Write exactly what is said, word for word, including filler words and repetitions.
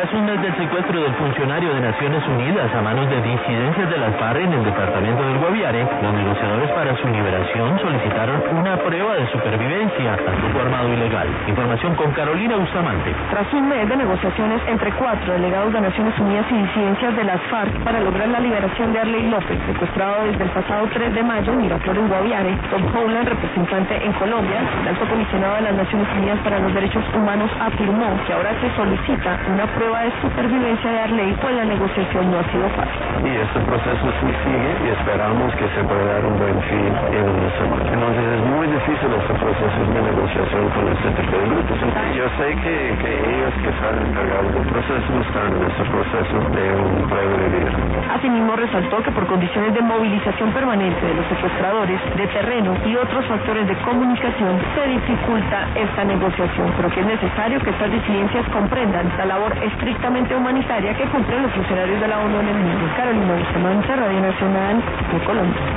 Tras un mes del secuestro del funcionario de Naciones Unidas a manos de disidencias de las FARC en el departamento del Guaviare, los negociadores para su liberación solicitaron una prueba de supervivencia al grupo armado ilegal. Información con Carolina Bustamante. Tras un mes de negociaciones entre cuatro delegados de Naciones Unidas y disidencias de las FARC para lograr la liberación de Arley López, secuestrado desde el pasado tres de mayo en Miraflores, Guaviare, Tom Howland, representante en Colombia, el alto comisionado de las Naciones Unidas para los Derechos Humanos, afirmó que ahora se solicita una prueba de supervivencia de Arley, pues la negociación no ha sido fácil. Y este proceso sí sigue y esperamos que se pueda dar un buen fin en una semana. Entonces es muy difícil este proceso de negociación con este tipo de grupos. Yo sé que, que ellos que están encargados del proceso están en este proceso de un prueba de vida. Asimismo resaltó que por condiciones de movilización permanente de los secuestradores, de terreno y otros factores de comunicación se dificulta esta negociación, pero que es necesario que estas disidencias comprendan la labor estrictamente humanitaria que cumplen los funcionarios de la ONU en el mundo. Carolina Bustamante, Radio Nacional de Colombia.